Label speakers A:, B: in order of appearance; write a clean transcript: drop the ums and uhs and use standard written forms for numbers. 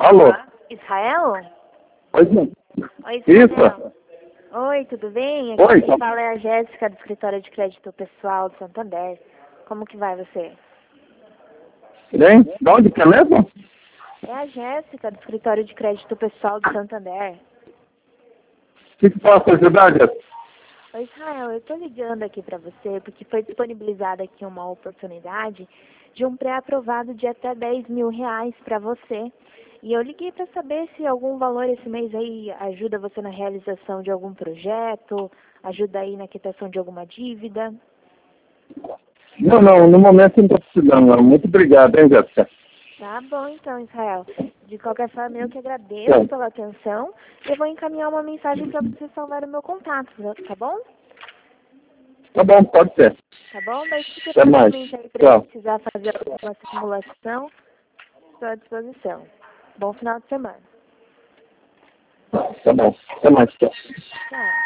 A: Alô?
B: Israel?
A: Oi, sim.
B: Oi, Israel.
A: Isso?
B: Oi, tudo bem?
A: Oi,
B: Aqui quem
A: tá-
B: fala é a Jéssica, do escritório de crédito pessoal do Santander. Como que vai você?
A: Bem? De onde que é mesmo?
B: É a Jéssica, do escritório de crédito pessoal do Santander.
A: O que posso ajudar, Jéssica?
B: Oi, Israel, eu tô ligando aqui pra você porque foi disponibilizada aqui uma oportunidade de um pré-aprovado de até 10 mil reais pra você. E eu liguei pra saber se algum valor esse mês aí ajuda você na realização de algum projeto, ajuda aí na quitação de alguma dívida.
A: Não, no momento não estou precisando, não. Muito obrigado, hein, Jéssica?
B: Tá bom então, Israel. De qualquer forma, eu que agradeço
A: Bom,
B: pela atenção. Eu vou encaminhar uma mensagem para você salvar o meu contato, tá bom?
A: tá bom, pode ser.
B: Tá bom? Daí se
A: Até mais.
B: futuramente aí
A: Tchau.
B: precisar fazer alguma simulação, estou à disposição. Bom final de semana.
A: Tá bom. Até mais, tchau.
B: Tchau.